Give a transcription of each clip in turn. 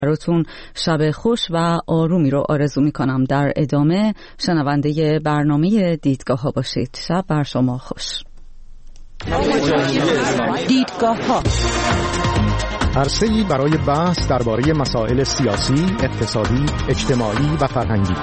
براتون شب خوش و آرومی رو آرزو میکنم. در ادامه شنونده برنامه دیدگاه ها باشید. شب بر شما خوش. دیدگاه ها، عرصه‌ای برای بحث درباره مسائل سیاسی، اقتصادی، اجتماعی و فرهنگی.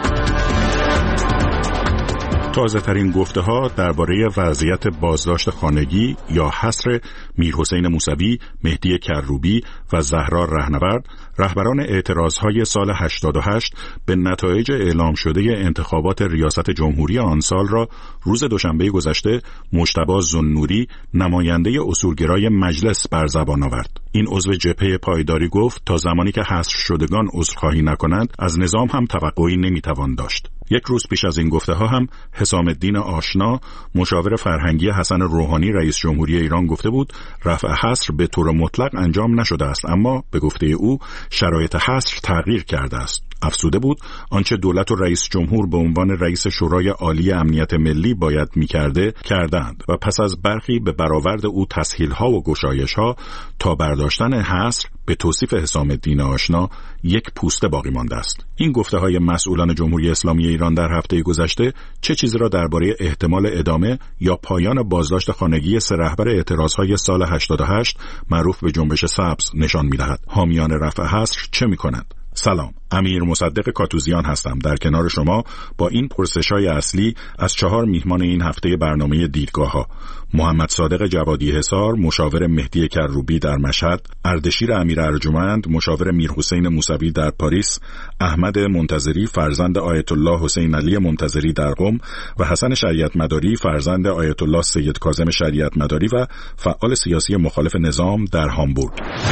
تازه ترین گفته ها درباره وضعیت بازداشت خانگی یا حصر میرحسین موسوی، مهدی کروبی و زهرا رهنورد، رهبران اعتراضهای سال 88 به نتایج اعلام شده انتخابات ریاست جمهوری آن سال را روز دوشنبه گذشته مجتبی ذوالنوری، نماینده اصولگرای مجلس، بر زبان آورد. این عضو جبهه پایداری گفت تا زمانی که حصر شدگان عذرخواهی نکنند از نظام هم توقعی نمیتوان داشت. یک روز پیش از این گفته ها هم حسام الدین آشنا، مشاور فرهنگی حسن روحانی رئیس جمهوری ایران، گفته بود رفع حصر به طور مطلق انجام نشده است، اما به گفته او شرایط حصر تغییر کرده است. افزوده بود آنچه دولت و رئیس جمهور به عنوان رئیس شورای عالی امنیت ملی باید می‌کرده کردند و پس از برخی به برآورد او تسهیل‌ها و گشایش‌ها تا برداشتن حصر به توصیف حسام الدین آشنا یک پوسته باقی مانده است. این گفته‌های مسئولان جمهوری اسلامی ایران در هفته گذشته چه چیزی را درباره احتمال ادامه یا پایان بازداشت خانگی سه رهبر اعتراضهای سال 88 معروف به جنبش سبز نشان می‌دهد؟ حامیان رفع حصر چه می‌کنند؟ سلام، امیر مصدق کاتوزیان هستم در کنار شما با این پرسش‌های اصلی از 4 میهمان این هفته برنامه دیدگاه ها: محمد صادق جوادی حصار، مشاور مهدی کروبی در مشهد، اردشیر امیر ارجمند، مشاور میرحسین موسوی در پاریس، احمد منتظری فرزند آیت الله حسین علی منتظری در قم و حسن شریعت مداری فرزند آیت الله سید کاظم شریعت مداری و فعال سیاسی مخالف نظام در هامبورگ.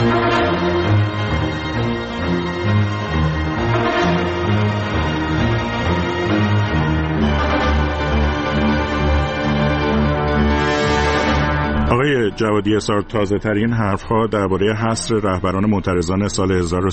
آقای جوادی حصار، تازه ترین حرف‌ها درباره حصر رهبران معترضان سال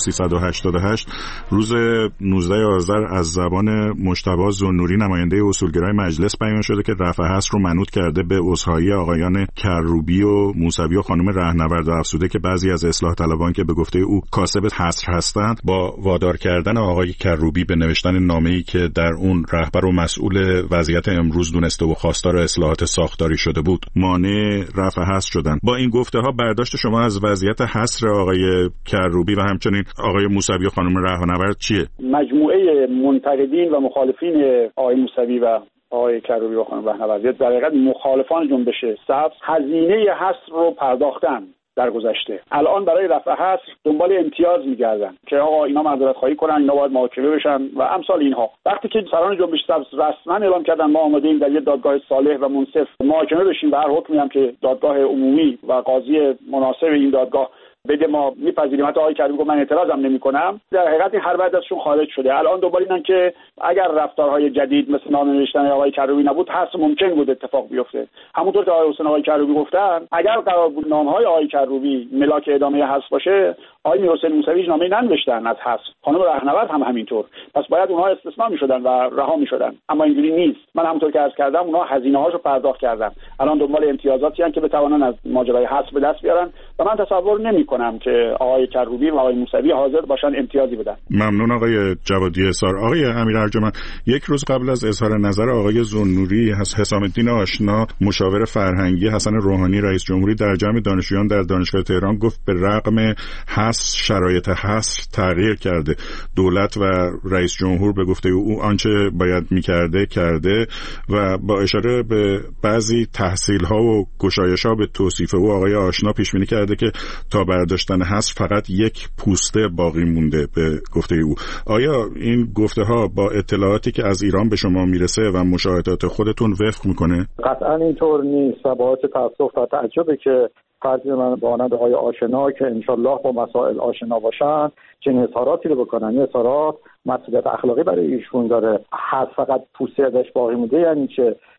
1388 روز 19 آذر از زبان مجتبی ذوالنوری، نماینده اصولگرای مجلس، بیان شده که رفع حصر رو منوط کرده به عذرخواهی آقایان کروبی و موسوی و خانم رهنورد و افزوده که بعضی از اصلاح طلبان که به گفته او کاسب حصر هستند با وادار کردن آقای کروبی به نوشتن نامه‌ای که در اون رهبر و مسئول وضعیت امروز دونسته و خواستار اصلاحات ساختاری شده بود مانع رفع حصر شدن. با این گفته ها برداشت شما از وضعیت حصر آقای کروبی و همچنین آقای موسوی و خانم رهنورد چیه؟ مجموعه منتقدین و مخالفین آقای موسوی و آقای کروبی و خانم رهنورد در حقیقت مخالفان جنبش سبز هزینه حصر رو پرداختن در گذشته. الان برای رفع حصر دنبال امتیاز می‌گردن که آقا اینا معذرت خواهی کنن، اینا باید محاکمه بشن و امثال اینها. وقتی که سران جنبش سبز رسما اعلام کردن ما آماده‌ایم در یک دادگاه صالح و منصف محاکمه بشیم و هر حکمی هم که دادگاه عمومی و قاضی مناسب این دادگاه بگه ما میپذیریم، حتی آقای کروبی گفت من اعتراضم نمی‌کنم، در حقیقت این هر بعد ازشون خارج شده. الان دنبال اینن که اگر رفتارهای جدید مثل نامه نوشتن آقای کروبی نبود، حصر ممکن بود اتفاق بیفته. همونطور که آقای حسین آقای کروبی گفتن، اگر قرار بود نامه‌های آقای کروبی ملاک ادامه حصر باشه، آقای میرحسین موسوی نامه‌ای ننوشتن از حصر، خانم رهنورد هم همینطور، پس باید اونها استثناء می‌شدن و رها می‌شدن، اما اینجوری نیست. من همونطور که عرض کردم اونها هزینه‌هاشو پرداخت کردن، الان دنبال امتیازاتی هستن که بتوانن از ماجرای حصر به دست بیارن و من تصور نمی‌کنم که آقای کروبی و آقای موسوی حاضر باشن امتیازی بدن. ممنون آقای جوادی حصار. آقای امیر ارجمند، یک روز قبل از اظهار نظر آقای ذوالنوری، حسام الدین آشنا، مشاور فرهنگی حسن روحانی رئیس جمهوری در جمع دانشجویان در دانشگاه تهران گفت به رغم حصر شرایط حصر تغییر کرده. دولت و رئیس جمهور به گفته او آنچه باید می‌کرده کرده و با اشاره به بعضی تحصیل‌ها و گشایش‌ها به توصیف او آقای آشنا پیش بینی کرده که تا برداشتن حصر فقط یک پوسته باقی مونده به گفته او. آیا این گفته‌ها با اطلاعاتی که از ایران به شما میرسه و مشاهدات خودتون وفق میکنه؟ قطعا اینطور نیست. باعث تأسف و تعجبه که فردی مانند آقای آشنا که انشالله با مسائل آشنا باشن چنین اظهاراتی رو بکنن. این اظهارات مسئولیت اخلاقی برای ایشون داره. حد فقط پوسته ازش باقی مونده یعنی چه؟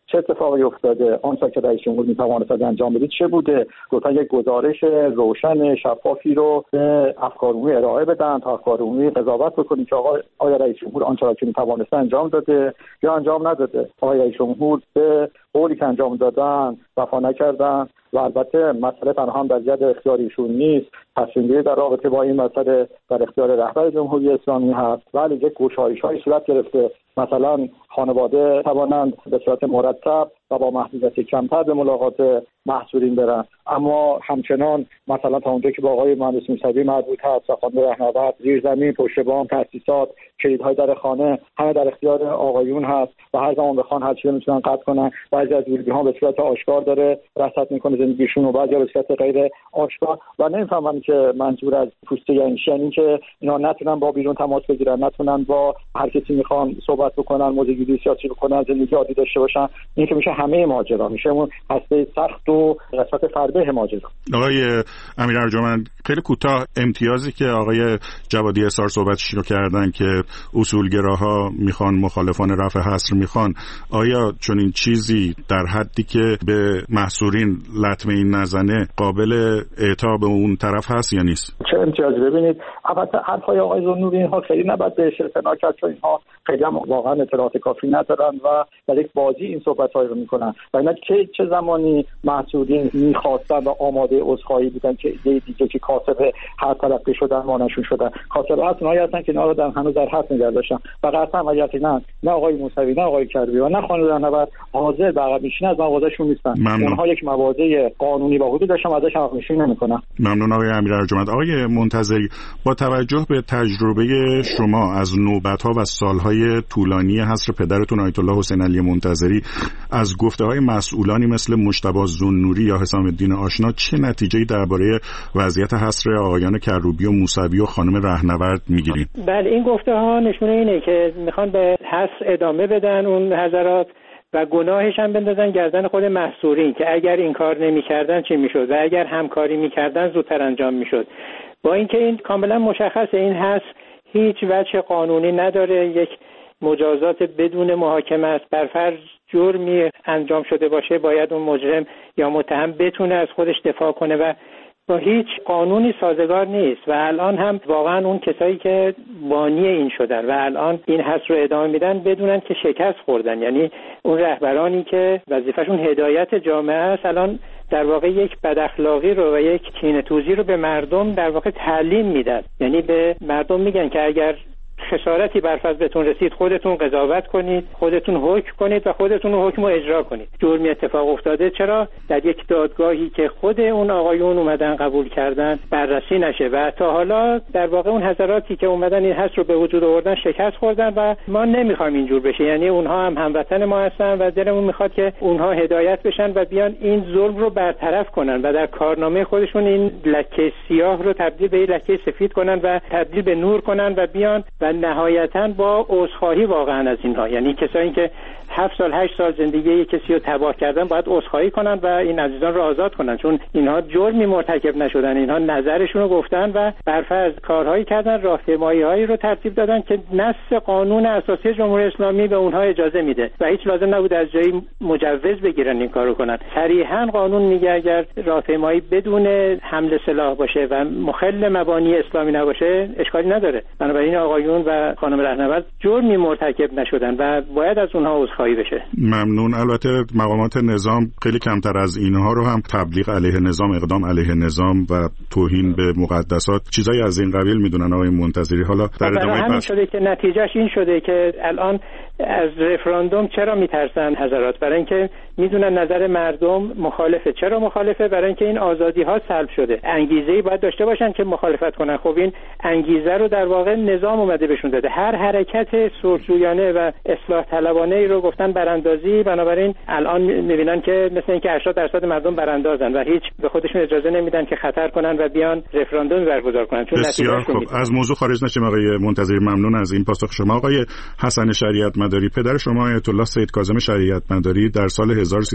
چه اتفاقی افتاده، آنچه که رئیس جمهور میتواند انجام بده چه بوده. لطفا یک گزارش روشن شفافی رو به افکار عمومی ارائه بدن تا افکار عمومی قضاوت بکنید که آیا رئیس جمهور آنچه که میتواند انجام داده یا انجام نداده. آیا رئیس جمهور به قولی که انجام دادن وفا نکردن. و البته مسئله تنها هم در ید اختیار ایشون نیست، تصمیم‌گیری در رابطه با این مسئله در اختیار رهبر جمهوری اسلامی هست. ولی یک گشایش‌های صورت گرفته، مثلا خانواده توانند به صورت مرتب و با محدودیت کمتر به ملاقات محصورین برن، اما همچنان مثلا تا اونجایی که با آقای مهندس موسوی مربوط هست و خانم رهنورد، زیرزمین، پشت بام، تاسیسات، کلیدهای در خانه همه در اختیار آقایون هست و هر زمان بخوان هر چیزی میتونن قطع کنن. بعضی از ورودی‌ها به صورت آشکار داره رصد میکنه زندگیشون و بعضی به صورت غیر آشکار و نمیفهمن که منظور از پوسته یعنی چی، یعنی که اینا نتونن با بیرون تماس بگیرن، نتونن با هر کسی میخوان صحبت بکنن، موضوعگیری سیاسی بکنن، زندگی عادی داشته باشن. این که میشه همه ماجرا، میشه اون هسته سخت و قسمت فربه ماجرا. آقای امیر ارجمند، خیلی کوتاه امتیازی که آقای جوادی اصرار صحبتش رو کردن که اصولگراها میخوان مخالفان رفع حصر میخوان، آیا چون این چیزی در حدی که به محصورین لطمه این نزنه قابل اعطا به اون طرف هست یا نیست؟ چه امتیازی؟ ببینید البته حرفای آقای ذوالنوری اینها خیلی نباید بهش اعتنا کرد، چون اینها خیلی هم واقعا اطلاعات کافی ندارن و در یک بازی این صحبت‌ها رو میکنن و اینا که چه زمانی محصولین میخواستن و آماده عذرخواهی بودن که دیگه که کاسب هر تلقی شدن مانشون شدن، کاسب اصلا هستن که اینا رو هنوز در حد نگه داشتن و قطعا یقینا نه آقای موسوی نه آقای کروبی و نه خانم رهنورد حاضر به عقب نشینی از مواضعشون نیستن. اونها یک مواضع قانونی و حدود داشتن، ازش عقب نشینی نمیکنن. ممنون آقای امیر ارجمند. آقای منتظری، با توجه به تجربه شما از نوبت‌ها و سال‌های طولانی حصر پدرتون آیت الله حسین علی منتظری، از گفته‌های مسئولانی مثل مجتبی ذوالنوری یا حسام الدین آشنا، چه نتیجه‌ای درباره وضعیت حصر آقایان کروبی و موسوی و خانم رهنورد می‌گیرید؟ بله، این گفته‌ها نشونه اینه که میخوان به حصر ادامه بدن اون حضرات و گناهش هم بندازن گردن خود محصورین که اگر این کار نمی‌کردن چی میشد و اگر همکاری می‌کردن زودتر انجام میشد. با اینکه این کاملا مشخصه این حصر هیچ وجه قانونی نداره، یک مجازات بدون محاکمه است. بر فرض جرمی انجام شده باشه باید اون مجرم یا متهم بتونه از خودش دفاع کنه و با هیچ قانونی سازگار نیست و الان هم واقعا اون کسایی که بانی این شدن و الان این حصر رو ادامه میدن بدونن که شکست خوردن، یعنی اون رهبرانی که وظیفه‌شون هدایت جامعه است الان در واقع یک بداخلاقی رو و یک کینه‌توزی رو به مردم در واقع تعلیم میدن. یعنی به مردم میگن که اگر خسارتی بر فرض بهتون رسید خودتون قضاوت کنید، خودتون حکم کنید و خودتون حکم رو اجرا کنید. جرمی اتفاق افتاده چرا در یک دادگاهی که خود اون آقایون اومدن قبول کردن بررسی نشه و تا حالا در واقع اون حضراتی که اومدن این حصر رو به وجود آوردن شکست خوردن و ما نمیخوایم اینجور بشه. یعنی اونها هم هموطن ما هستن و دلمون میخواد که اونها هدایت بشن و بیان این ظلم رو برطرف کنن و در کارنامه خودشون این لکه سیاه رو تبدیل به لکه سفید کنن و تبدیل به نور کنن و بیان و نهایتاً با عذرخواهی واقعا از اینها، یعنی کسایی که 7 سال 8 سال زندگی یک کسی رو تباه کردن باید عذرخواهی کنن و این عزیزان رو آزاد کنن، چون اینها جرمی مرتکب نشدن، اینها نظرشون رو گفتن و برفرض کارهایی کردن، راهپیمایی‌هایی رو ترتیب دادن که نص قانون اساسی جمهوری اسلامی به اونها اجازه میده و هیچ لازم نبود از جایی مجوز بگیرن این کارو کنن. صریحاً قانون میگه اگر راهپیمایی بدون حمل سلاح باشه و مخل مبانی اسلامی نباشه اشکالی نداره. بنابراین آقایون و خانم رهنورد جرمی مرتکب نشدن و باید از اونها عذرخواهی بشه. ممنون. البته مقامات نظام خیلی کمتر از اینها رو هم تبلیغ علیه نظام، اقدام علیه نظام و توهین به مقدسات چیزایی از این قبیل میدونن آقای منتظری. حالا در ادامه همین شده که نتیجهش این شده که الان از رفراندوم چرا میترسن حضرات؟ برای اینکه میدونن نظر مردم مخالفه. چرا مخالفه؟ برای اینکه این آزادی ها سلب شده. انگیزه‌ای باید داشته باشن که مخالفت کنن. خب این انگیزه رو در واقع نظام اومده بهشون داده. هر حرکت سرجویانه و اصلاح طلبانه ای رو گفتن براندازی، بنابراین الان میبینن که مثل اینکه 80% مردم براندازن و هیچ به خودشون اجازه نمیدن که خطر کنن و بیان رفراندوم برگزار کنن. چون بسیار خوب. از موضوع خارج نشیم آقای منتظری. ممنون از این پاسخ شما. آقای حسن شریعت مداری، پدر شما آیت الله سید کاظم شریعت مداری در سال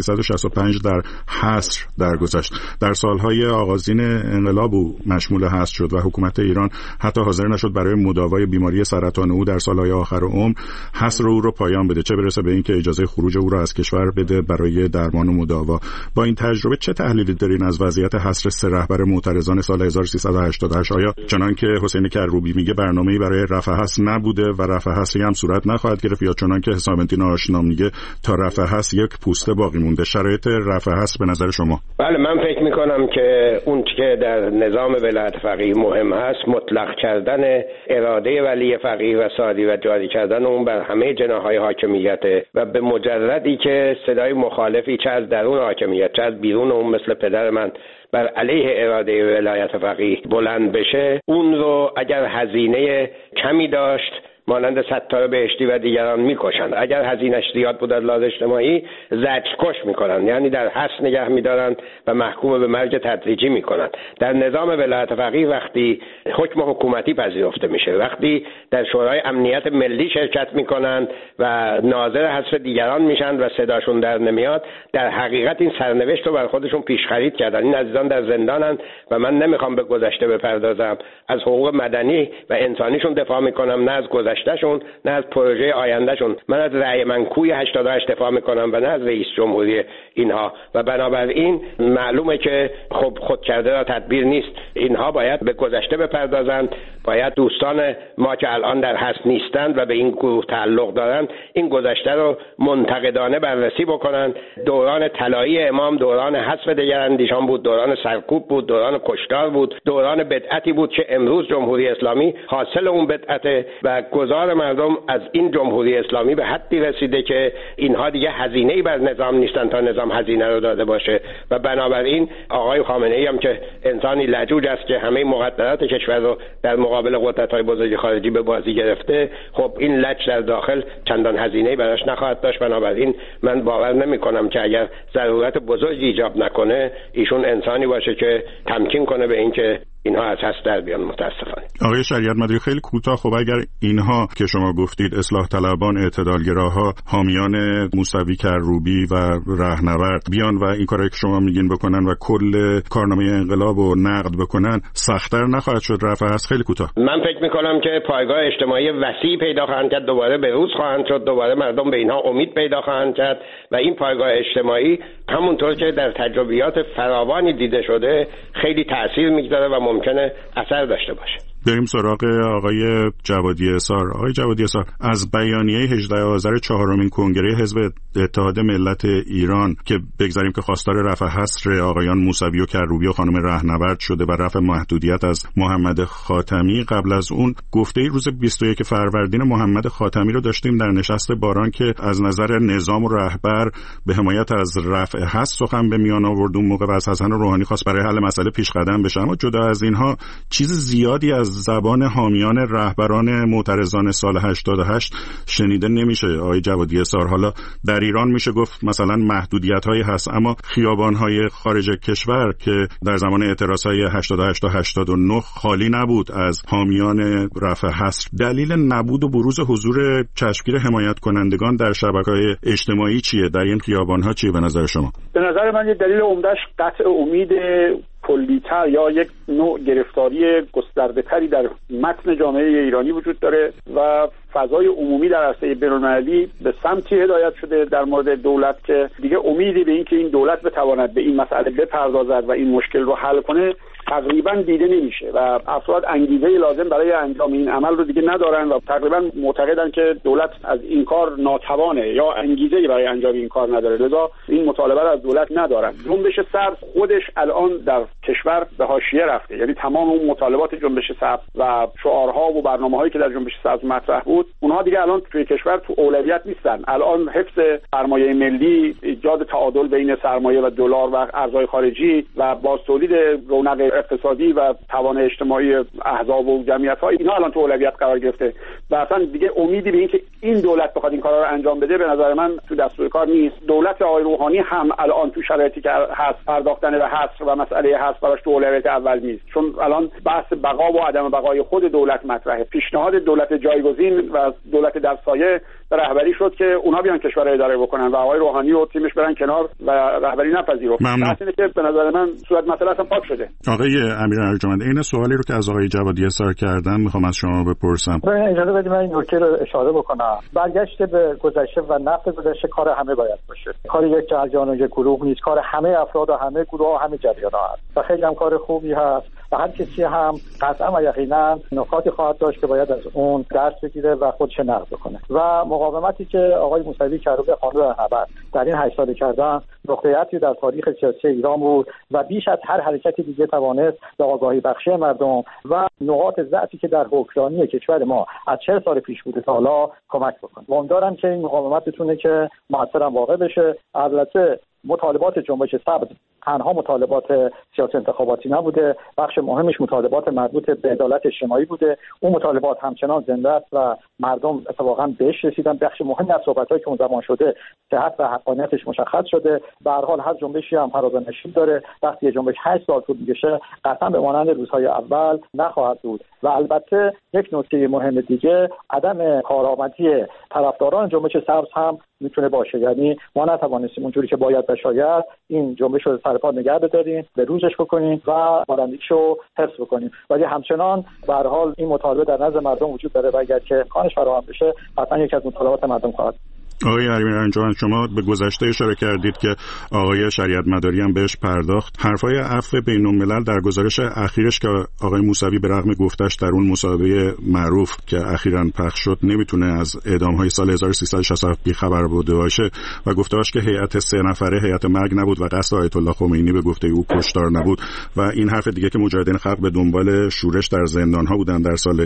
1365 در حصر درگذشت. در سالهای آغازین انقلاب او مشمول حصر شد و حکومت ایران حتی حاضر نشد برای مداوای بیماری سرطان او در سالهای آخر عمر حصر او رو پایان بده، چه برسه به اینکه اجازه خروج او را از کشور بده برای درمان و مداوا. با این تجربه چه تحلیلی دارین از وضعیت حصر سه رهبر معترضان سال 1388؟ آیا چنان که حسین کروبی میگه برنامه‌ای برای رفع حصر نبوده و رفع حصری هم صورت نخواهد گرفت، یا چنان که حسام الدین آشنا میگه تا رفع حصر یک پوسته باقی مونده؟ شرایط رفع حصر به نظر شما؟ بله، من فکر میکنم که اون که در نظام ولایت فقیه مهم هست مطلق کردن اراده ولی فقیه و سادی و جاری کردن اون بر همه جناح‌های حاکمیت و به مجردی که صدای مخالفی چه از درون حاکمیت چه از بیرون اون مثل پدر من بر علیه اراده ولایت فقیه بلند بشه، اون رو اگر هزینه کمی داشت مانند ستار بهشتی و دیگران میکشند، اگر هزینه‌اش زیاد بود از لحاظ اجتماعی زجرکش میکنند، یعنی در حبس نگه میدارند و محکوم به مرگ تدریجی میکنند. در نظام ولایت فقیه وقتی حکم حکومتی پذیرفته میشه، وقتی در شورای امنیت ملی شرکت میکنند و ناظر حذف دیگران میشن و صداشون در نمیاد، در حقیقت این سرنوشت رو بر خودشون پیش خرید کردن. این عزیزان در زندانند و من نمیخوام به گذشته بپردازم، از حقوق مدنی و انسانیشون دفاع میکنم، نه از گذشتهشون نه از پروژه آیندهشون. من از رأی منکوی 88 دفاع میکنم و نه از رئیس جمهوری اینها، و بنابراین معلومه که خب خود کرده را تدبیر نیست. اینها باید به گذشته بپردازند، باید دوستان ما که الان در حبس نیستند و به این گروه تعلق دارند این گذشته رو منتقدانه بررسی بکنند. دوران طلایی امام دوران حذف دگراندیشان بود، دوران سرکوب بود، دوران کشتار بود، دوران بدعتی بود که امروز جمهوری اسلامی حاصل اون بدعته و گذار مردم از این جمهوری اسلامی به حدی رسیده که اینها دیگه هزینه‌ای بر نظام نیستن تا نظام هزینه رو داده باشه. و بنابراین آقای خامنه‌ای هم که انسانی لجوج است که همه مقدرات کشور رو در مقابل قدرت‌های بزرگ خارجی به بازی گرفته، خب این لج در داخل چندان هزینه‌ای براش نخواهد داشت. بنابراین من باور نمی‌کنم که اگر ضرورت بزرگی ایجاب نکنه ایشون انسانی باشه که تمکین کنه به اینکه اینها از هست در بیان. متاسفانه. آقای شریعت مداری خیلی کوتاه، خب اگر اینها که شما گفتید اصلاح طلبان، اعتدالگراها، حامیان موسوی کروبی و رهنورد بیان و این کارایی که شما میگین بکنن و کل کارنامه انقلاب رو نقد بکنن، سخت‌تر نخواهد شد رفع هست؟ خیلی کوتاه. من فکر میکنم که پایگاه اجتماعی وسیع پیدا خواهند کرد، دوباره به روز خواهند شد، دوباره مردم به اینها امید پیدا خواهند کرد و این پایگاه اجتماعی همونطور که در تجربیات فراوانی دیده شده خیلی تأثیر میگذاره و ممکنه اثر داشته باشه. بریم سراغ آقای جوادی اصار. آقای جوادی اصار، از بیانیه 18 آذر 4مین کنگره حزب اتحاد ملت ایران که بگذاریم که خواستار رفع حصر آقایان موسوی و کروبی و خانم رهنورد شده و رفع محدودیت از محمد خاتمی، قبل از اون گفته روز 21 فروردین محمد خاتمی رو داشتیم در نشست باران که از نظر نظام و رهبر به حمایت از رفع حصر سخن به میان آورد. اون موقع از حسن روحانی خواست برای حل مسئله پیش قدم بشه، اما جدا از اینها چیز زیادی از زبان حامیان رهبران معترضان سال 88 شنیده نمیشه. آقای جوادی اصار، حالا در ایران میشه گفت مثلا محدودیت‌هایی هست، اما خیابان‌های خارج کشور که در زمان اعتراض‌های 88 تا 89 خالی نبود از حامیان رفع حصر. دلیل نبود و بروز حضور چشمگیر حمایت کنندگان در شبکه‌های اجتماعی چیه؟ در این خیابان‌ها چیه به نظر شما؟ به نظر من یه دلیل عمده‌اش قطع امید کلی‌تر یا یک نوع گرفتاری گسترده‌تری در متن جامعه ایرانی وجود داره و فضای عمومی در عرصه بین‌المللی به سمتی هدایت شده در مورد دولت که دیگه امیدی به این که این دولت بتواند به این مسئله بپردازد و این مشکل رو حل کنه تقریبا دیده نمیشه و افراد انگیزه لازم برای انجام این عمل رو دیگه ندارن و تقریبا معتقدن که دولت از این کار ناتوانه یا انگیزه برای انجام این کار نداره، لذا این مطالبه رو از دولت ندارن. جنبش سبز خودش الان در کشور به حاشیه رفته، یعنی تمام اون مطالبات جنبش سبز و شعارها و برنامه‌هایی که در جنبش سبز مطرح بود اونها دیگه الان توی کشور تو اولویت نیستن. الان حفظ سرمایه ملی، ایجاد تعادل بین سرمایه و دلار و ارزهای خارجی و بازتولید رونق اقتصادی و توان اجتماعی احزاب و جمعیت‌ها، اینا الان تو اولویت قرار گرفته و اصلا دیگه امیدی به این که این دولت بخواد این کارا رو انجام بده به نظر من تو دستور کار نیست. دولت آقای روحانی هم الان تو شرایطی که هست پرداختن به حصر و مسئله حصر براش تو اولویت اول نیست، چون الان بحث بقا و عدم بقای خود دولت مطرحه. پیشنهاد دولت جایگزین و دولت در سایه رهبری شد که اونها بیان کشور رو اداره بکنن و آقای روحانی و تیمش برن کنار و رهبری نپذیرفت. اینه که به نظر من صورت مسئله اصلا پاک شده. آقای امیر ارجمند، این سوالی رو که از آقای جوادی اظهار کردن میخوام از شما بپرسم. اجازه بدید من این نکته رو اشاره بکنم. برگشت به گذشته و نقد گذشته کار همه باید باشه. کار یک جریان و یک گروه نیست، کار همه افراد و همه گروه و همه جریان‌ها هست و خیلی هم کار خوبی هست و هر کسی هم قطعا و یقینا نکاتی خواهد داشت که باید از اون درس بگیره و خودش نقد کنه. و مقاومتی که آقای موسوی کروبی خانم رهنورد در این 8 سال کردن نقطه‌ای در تاریخ سیاسی ایران بود و بیش از هر حرکتی دیگه توانست به آگاهی بخشی مردم و نقاط ضعفی که در حکمرانی کشور ما از 40 سال پیش بوده تا حالا کمک بکنه. امیدوارم که این مقاومت بتونه که موثر واقع بشه. البته مطالبات جنبش سبز تنها مطالبات سیاسی انتخاباتی نبوده، بخش مهمش مطالبات مربوط به عدالت اجتماعی بوده. اون مطالبات همچنان زنده است و مردم اتفاقا بهش رسیدن. بخش مهمی از صحبت‌هایی که اون زمان شده صحت و حقانیتش مشخص شده. به هر حال هر جنبشی هم فراز و نشیب داره. وقتی یه جنبش 8 سال طول می‌کشه قطعا به مانند روزهای اول نخواهد بود. و البته یک نکته مهم دیگه عدم کارآمدی طرفداران جنبش سبز هم میتونه باشه. یعنی ما نتوانستیم اونجوری که باید و شاید این جنبش رو سرپا نگه بداریم، به روزش بکنیم و بلندیشو حفظ بکنیم. ولی همچنان به هر حال این مطالبه در نظر مردم وجود داره و اگر که امکانش فراهم بشه حتما یکی از مطالبات مردم خواهد. آقای امیر ارجمند، شما به گذشته اشاره کردید که آقای شریعت مداری هم بهش پرداخت. حرفای عفو بین‌الملل در گزارش اخیرش که آقای موسوی به رغم گفتش در اون مصاحبه معروف که اخیراً پخش شد نمیتونه از اعدام‌های سال 1367 بی‌خبر بوده باشه و گفته‌اش که هیئت 3 نفره هیئت مرگ نبود و قصد آیت الله خمینی به گفته او کشتار نبود و این حرف دیگه که مجاهدین خلق به دنبال شورش در زندان‌ها بودن در سال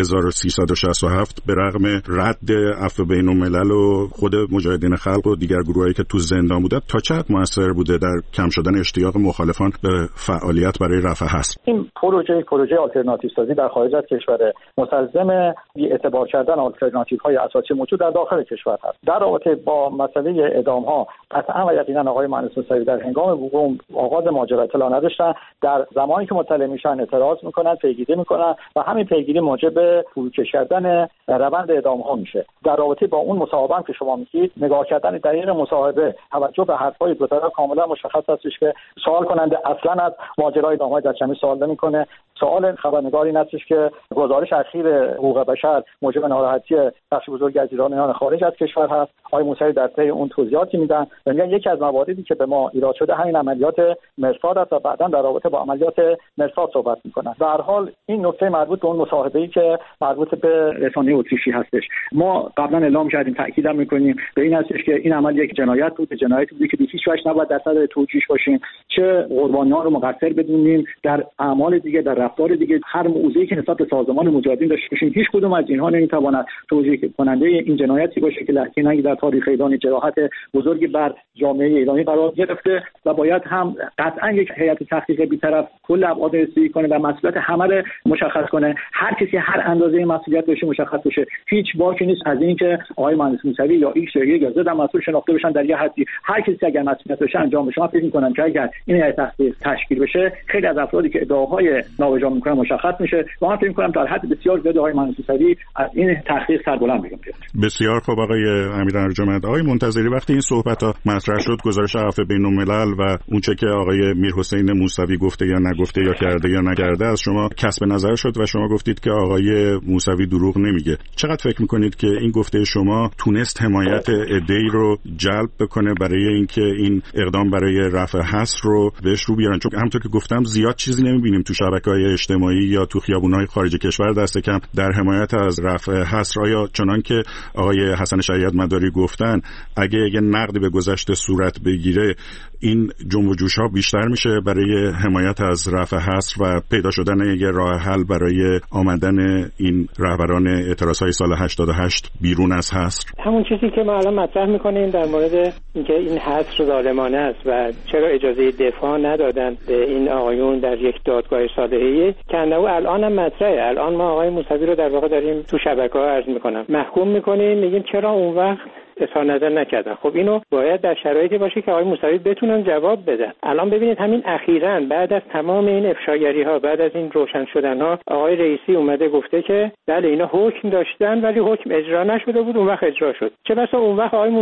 1367 به رغم رد عفو بین‌الملل و خود مجاهدین خلق و دیگر گروهایی که تو زندان بودن تا چه حد موثر بوده در کم شدن اشتیاق مخالفان به فعالیت برای رفع هست؟ این پروژه آلترناتیو سازی در خارج از کشور مستلزم بی‌اعتبار کردن آلترناتیوهای اساسی موجود در داخل کشور هست. در رابطه با مسئله اعدام‌ها قطعا و یقینا آقای مهندس موسوی در هنگام وقوع آغاز ماجرا اطلاع نداشتن. در زمانی که مطلع میشن اعتراض میکنن، پیگیری میکنن و همین پیگیری موجب فروکش کردن روند اعدام‌ها میشه. در رابطه با اون مصاحبه که شما میگید، نگاه کردن در این مصاحبه توجه به حرفای دو طرف کاملا مشخص هستش که سوال کننده اصلا از ماجرای اعدام‌های دادچمی سوال نمی‌کنه. سوال خبرنگار این هستش که گزارش اخیر حقوق بشر موجب ناراحتی بخش بزرگی از ایرانیان خارج از کشور هست. آقای موسوی در طی اون توضیحاتی میدن و میگن یکی از مواردی که به ما ایراد شده همین عملیات مرصاد است و بعداً در رابطه با عملیات مرصاد صحبت میکنن. در حال این نکته مربوط به اون مصاحبه‌ای که مربوط به رسانه اتریشی هستش. ما قبلا اعلام کردیم، تاکید میکنیم به این هستش که این عمل یک جنایت بود، جنایتی بود که به هیچ وجه نباید در صدر توجیهش باشیم، چه قربانیان رو مقصر بدونیم در اعمال دیگه، در رفتار دیگه، هر موضوعی که نسبت به سازمان مجاهدین داشته باشیم. هیچ کدوم از اینها نمیتواند توجیه کننده این جنایتی باشه که لکه‌ای در تاریخ ایران جراحت بزرگی بر جامعه ایرانی قرار گرفته و باید هم قطعا یک هیئت تحقیق بی‌طرف کل ابعاد رسیدگی کنه و مسئولیت همه رو مشخص کنه. هر کسی هر اندازه مسئولیت داشته مشخص بشه. هیچ باکی نیست از این که آقای مهندس موسوی یا ایکس یا زد مسئول شناخته بشن در یه حدی. هر کسی اگر مسئولیت داشته انجام بشه. من فکر می‌کنم که اگر این هیئت تحقیق تشکیل بشه خیلی از افرادی که ادعاهای نابجا می‌کنن مشخص میشه و من فکر می‌کنم در حد بسیار زیاد آقای مهندس موسوی از این تحقیق سربلند می‌گم. بسیار خوب آقای امیر ارجمند. آقای منتظری، وقتی این صحبت‌ها مطرح شد، گزارش عفو بین‌الملل و اونچه که آقای میرحسین موسوی گفته یا نگفته یا کرده یا نکرده از شما کسب نظر شد و شما گفتید که آقای موسوی دروغ نمیگه. چقدر فکر می‌کنید که این گفته شما تونست حمایت عده‌ای رو جلب بکنه برای اینکه این اقدام برای رفع حصر رو بهش رو بیارن؟ چون همونطور که گفتم زیاد چیزی نمی‌بینیم تو شبکه‌های اجتماعی یا تو خیابون‌های خارج کشور دست کم در حمایت از رفع حصر. آیا چنان که آقای حسن شریعت مداری گفتن اگه یه نقدی به گذشته صورت بگیره این جنب و جوش‌ها بیشتر میشه برای حمایت از رفع حصر و پیدا شدن یه راه حل برای آمدن این رهبران اعتراض‌های سال 88 بیرون از حصر؟ همون چیزی که ما الان مطرح می‌کنیم در مورد اینکه این حصر ظالمانه است و چرا اجازه دفاع ندادن به این آقایون در یک دادگاه صالحیه که الان هم مطرحه. الان ما آقای موسوی رو در واقع داریم تو شبکه‌ها عرض می‌کنم محکوم می‌کنیم، میگیم چرا اون وقت اظهار نظر نکردن. خب اینو باید در شرایطی باشه که آقای موسوی بتونن جواب بدن. الان ببینید همین اخیراً بعد از تمام این افشاگری‌ها، بعد از این روشن شدن‌ها، آقای رئیسی اومده گفته که بله اینا حکم داشتن ولی حکم اجرا نشده بود، اون وقت اجرا شد. چه بسا اون وقت آقای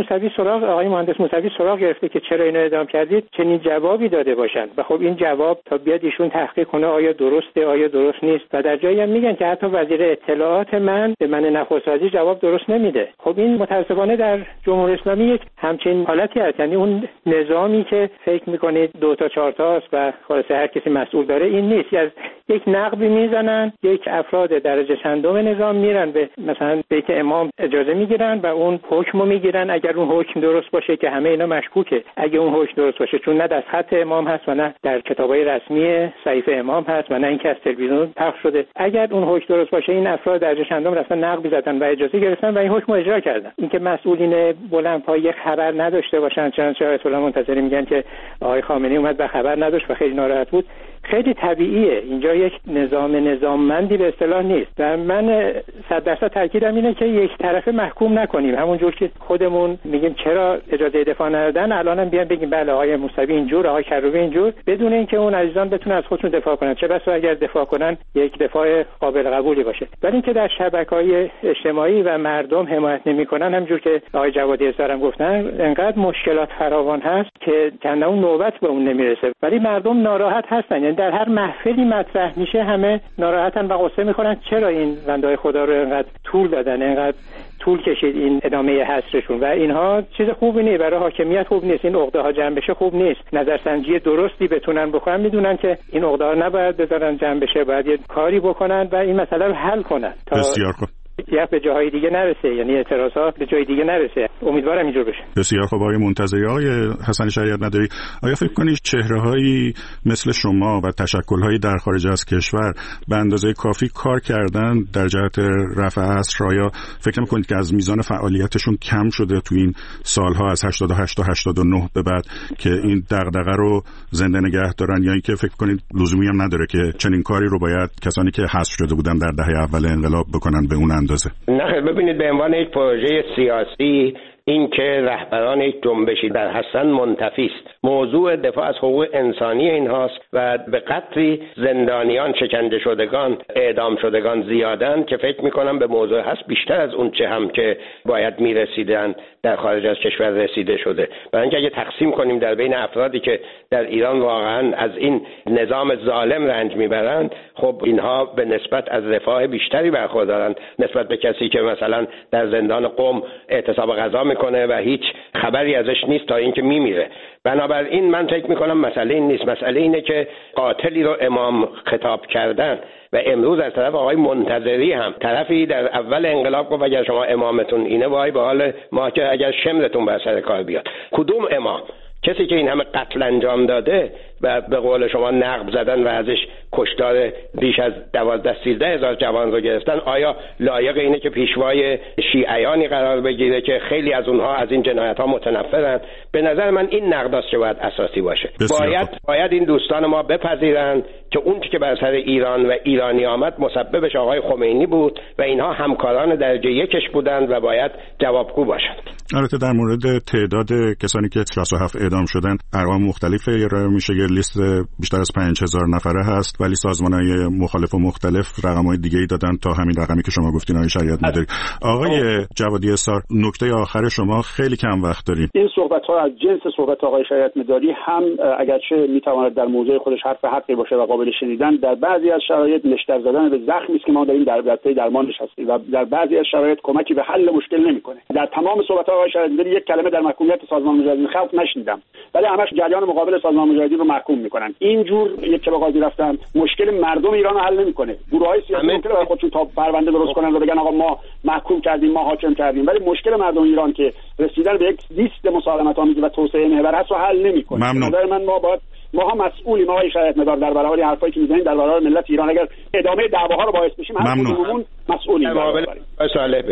مهندس موسوی سراغ گرفته که چرا اینو اعدام کردید، چنین جوابی داده باشن. و خب این جواب تا بیاد ایشون تحقیق کنه آیا درسته آیا درست نیست. و در جایی هم میگن که حتی وزیر اطلاعات من به من نخست وزیر جواب درست نمیده. خب این متأسفانه در جمهوری اسلامی یک همچین حالتی هست، یعنی اون نظامی که فکر میکنید 2 تا 4 تاست و خلاص هر کسی مسئول داره این نیست. از یک نقبی میزنن، یک افراد درجه چندم نظام میرن به مثلا بیت امام اجازه میگیرن و اون حکمو میگیرن. اگر اون حکم درست باشه که همه اینا مشکوکه، اگه اون حکم درست باشه چون نه از خط امام هست و نه در کتابای رسمی صحیفه امام هست و نه اینکه از تلویزیون پخش شده، اگر اون حکم درست باشه این افراد درجه چندم رفتن نقبی زدن و اجازه گرفتن و این حکم اجرا کردن. اینکه مسئولین بلندپایه خبر نداشته باشن، چنانچه آیت الله منتظری میگن که آقای خامنه‌ای اومد و خبر نداشت و خیلی ناراحت بود، خیلی طبیعیه. اینجا یک نظاممندی به اصطلاح نیست. و من 100% تاکیدم اینه که یک طرفه محکوم نکنیم. همونجور که خودمون میگیم چرا اجازه دفاع ندادن، الانم بیان بگیم بله آقای موسوی اینجور، آقای کروبی اینجور، بدون اینکه اون عزیزان بتونن از خودشون دفاع کنن. چه بسا اگر دفاع کنن یک دفاع قابل قبولی باشه. ولی اینکه در شبکه‌های اجتماعی و مردم حمایت نمی‌کنن، همونجور که آقای جوادی اظهارم گفتن، انقدر مشکلات فراوان هست که کنه اون نوبت به اون نمیرسه. ولی مردم ناراحت هستن، یعنی در هر محفلی مطرح میشه همه ناراحتن و قصه میخورن چرا این بندای خدا رو انقدر طول دادن، انقدر طول کشید این ادامه حصرشون. و اینها چیز خوبی نیست، برای حاکمیت خوب نیست. این عقده ها جمع بشه خوب نیست. نظرسنجی درستی بتونن بکنن، میدونن که این عقده ها نباید بذارن جمع بشه، باید یه کاری بکنن و این مسئله رو حل کنن تا بسیار خوب به جاهای دیگه نرسه، یعنی اعتراضات به جای دیگه نرسه. امیدوارم اینجور بشه. بسیار خوب. آقای منتظری، آقای حسن شریعت نداری، آیا فکر کنید چهره‌هایی مثل شما و تشکل‌هایی در خارج از کشور به اندازه کافی کار کردن در جهت رفع عصر؟ آیا فکر می‌کنید که از میزان فعالیتشون کم شده تو این سال‌ها از 88 تا 89 به بعد که این دغدغه رو زنده نگه دارن، یا اینکه فکر کنید لزومی هم نداره که چنین کاری رو باید کسانی که حذف شده بودن در دهه اول انقلاب بکنن به اون اندازه؟ نه، ببینید به عنوان یک پروژه سیاسی این که رهبران یک جنبشی در هستن منتفی است. موضوع دفاع از حقوق انسانی اینهاست و به قدری زندانیان، شکنجه شدگان، اعدام شدگان زیادن که فکر میکنم به موضوع هست بیشتر از اون چه هم که باید میرسیدن در خارج از کشور رسیده شده. برای اینکه اگه تقسیم کنیم در بین افرادی که در ایران واقعا از این نظام ظالم رنج میبرند، خب اینها به نسبت از رفاه بیشتری برخوردارند نسبت به کسی که مثلا در زندان قم اعتصاب غذا میکنه و هیچ خبری ازش نیست تا اینکه میمیره. بنابراین من فکر میکنم مسئله این نیست، مسئله اینه که قاتلی رو امام خطاب کردن و امروز از طرف آقای منتظری هم طرفی در اول انقلاب گفت اگر شما امامتون اینه وای به حال ما که اگر شمرتون بر سر کار بیاد. کدوم امام؟ کسی که این همه قتل انجام داده و به قول شما نقب زدن و ازش کشتار بیش از 12-13 هزار جوان رو گرفتن، آیا لایق اینه که پیشوای شیعیانی قرار بگیره که خیلی از اونها از این جنایت ها متنفرن؟ به نظر من این نقداست که باید اساسی باشه. باید این دوستان ما بپذیرن که اون که بر سر ایران و ایرانی آمد مسببش آقای خمینی بود و اینها همکاران درجه یکش بودند و باید جوابگو باشند. البته در مورد تعداد کسانی که 37 اعدام شدن ارقام مختلفی ارائه میشه، یه لیست بیشتر از 5000 نفره هست، ولی سازمان‌های مخالف و مختلف رقم‌های دیگه‌ای دادن تا همین رقمی که شما گفتین آقای شریعت نداری. آقای جوادی اصار، نکته آخر شما، خیلی کم وقت داریم. این صحبت‌ها از جنس صحبت آقای شریعت نداری هم اگرچه میتواند در موضوع خودش حرف حقی باشه و قابل شنیدن، در بعضی از شرایط نشتر زدن به زخمی است که ما داریم در پی درمانش هستیم و در بعضی از شرایط کمکی به حل مشکل نمی‌کنه. در تمام صحبت آقای شریعت نداری یک کلمه در محکومیت سازمان مجاهدین خلق نشنیدم، ولی همش جریان مقابل سازمان مجاهدین رو محکوم میکنن. اینجور یک قاضی رفتن مشکل مردم ایران رو حل نمیکنه. گروه‌های سیاسی ممکنه خودشون تا پرونده درست کنن و بگن آقا ما محکوم کردیم، ما حاکم کردیم، ولی مشکل مردم ایران که رسیدن به یک لیست مسالمت‌آمیز و توسعه محور هست رو حل نمیکنه. نظر من ما هم مسئولیم آقای شریعت مدار در برابر حرفایی که میزنیم در برابر ملت ایران. اگر ادامه دعواها رو باعث بشیم هر کدوممون مسئولیم. مقابل صالح بیست.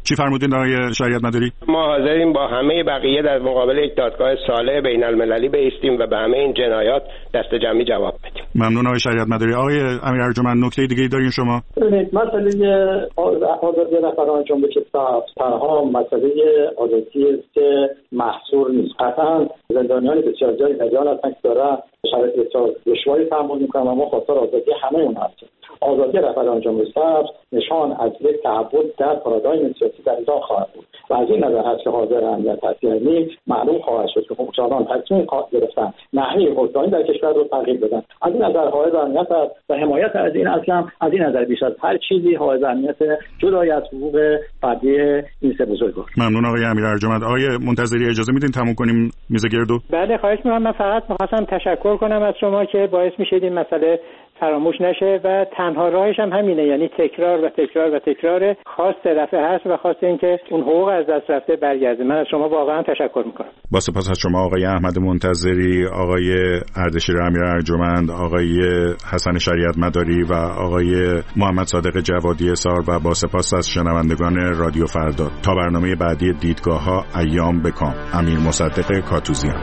چی فرمودین آقای شریعت مداری؟ ما حاضریم با همه بقیه در مقابل یک دادگاه صالح بین المللی بایستیم و به همه این جنایات دست جمعی جواب بدیم. ممنون آقای شریعت مداری. آقای امیر ارجمند نکته دیگه ای دارین شما؟ ببینید مسئله آزادی رهبران جنبش سبز تنها مسئله آزادی است که محصور نیست. قطعا زندانیان بسیار زیادی در جهان هستن که دارن شرایط بسیار دشواری تحمل میکنن و ما خواستار آزادی همه اون هستیم. آزادی رهبران جنبش سبز نشان از یک تحول در پارادایم سیاسی در ایران خواهد بود و از این نظر هست که حاضر اهمیت هستیم معلوم خواهد شد که حکمرانان تصمیم گرفتن نحوه حکمرانی در کشور رو تغییر بدن. از این نظر حائز اهمیت است و حمایت از این اصلا از این نظر بیش از هر چیزی حائز اهمیت جدای از حقوق فردی این سه بزرگوار. ممنون آقای امیر ارجمند. آقای منتظری اجازه میدین تموم کنیم میز گردو؟ بله خواهش می‌کنم. من فقط می‌خواستم تشکر کنم از شما که باعث می‌شید این مسئله فراموش نشه و تنها راهش هم همینه، یعنی تکرار و تکرار و تکرار. خواست دفعه هست و خواست اینکه اون حقوق از دست رفته برگرده. من از شما واقعا تشکر میکنم. با سپاس از شما آقای احمد منتظری، آقای اردشیر امیر ارجمند، آقای حسن شریعت مداری و آقای محمد صادق جوادی سار و با سپاس از شنوندگان رادیو فردا. تا برنامه بعدی دیدگاه‌ها ایام بکام. امیر مصدق کاتوزیان.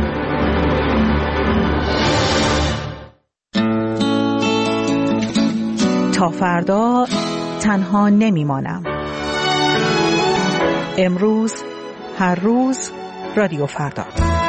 تا فردا تنها نمیمانم. امروز هر روز رادیو فردا.